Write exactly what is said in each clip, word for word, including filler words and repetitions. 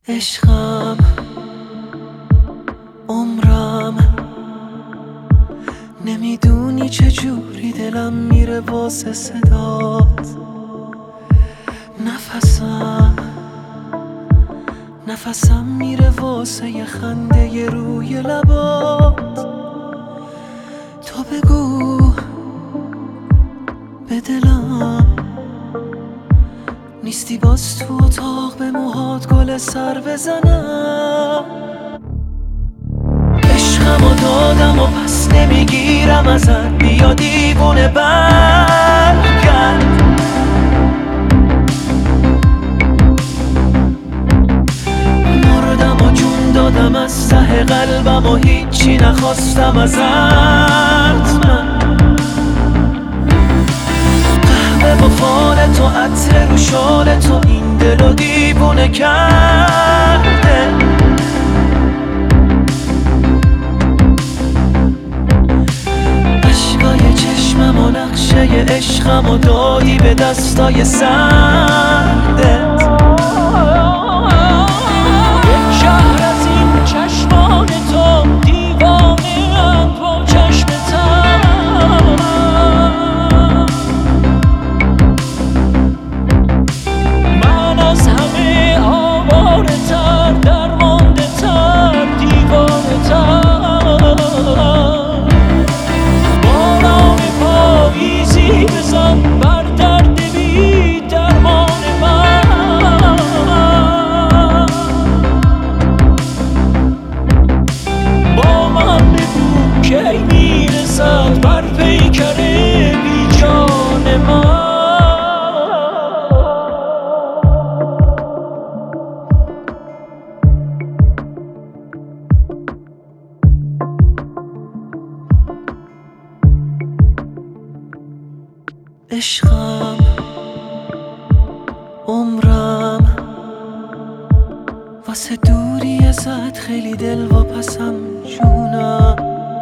عشقم، عمرم، نمیدونی چجوری دلم میره واسه صدات. نفسم نفسم میره واسه یه خنده ی روی لبات. تو بگو به دلم نیستی باز تو اتاق به موهات گل سر بزنم. عشقمو دادم و پس نمیگیرم ازت، بیا دیوونه برگرد. مردم و جون دادم از ته قلبم و هیچی نخواستم ازت من. قهوه و فال تو، عطر رو شال تو، این دلو دیوونه کرده. عشقای چشمم و نقشه عشقم و دادی به دستای سردت. شهر از این چشمان تو دیوانه ام با چشمتم. من از همه آواره تر، درمانده تر، دیوانه تر. باران پاییزی بزن بر درد بی درمان من. با من بگو کی میرسد بر پیکر بی جان من. عشقم، عمرم، واسه دوری ازت خیلی دل واپسم جونم.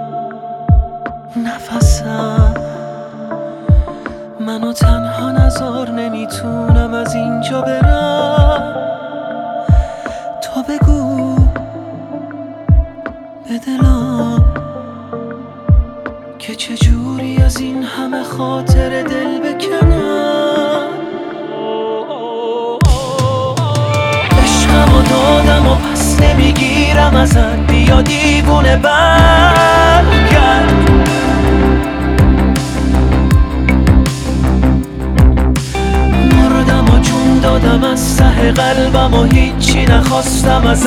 نفسم منو تنها نذار، نمیتونم از اینجا برم. تو بگو به دلم که چجوری از این همه خاطر دل بکنم. عشقمو دادم و پس نمیگیرم ازت، بیا دیوونه برگرد. مردم و جون دادم از ته قلبم و هیچی نخواستم ازت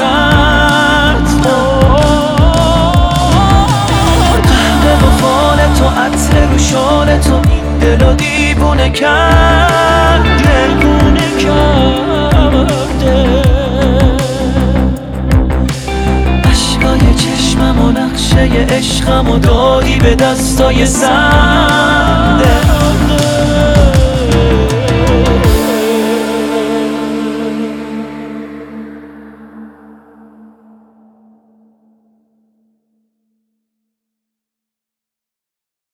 قهوه و فال تو، عطر رو شال تو، این دلو دیوونه کرده. دیوونه کرده. عشقای چشمم و نقشه عشقم و دادی به دستای سردت.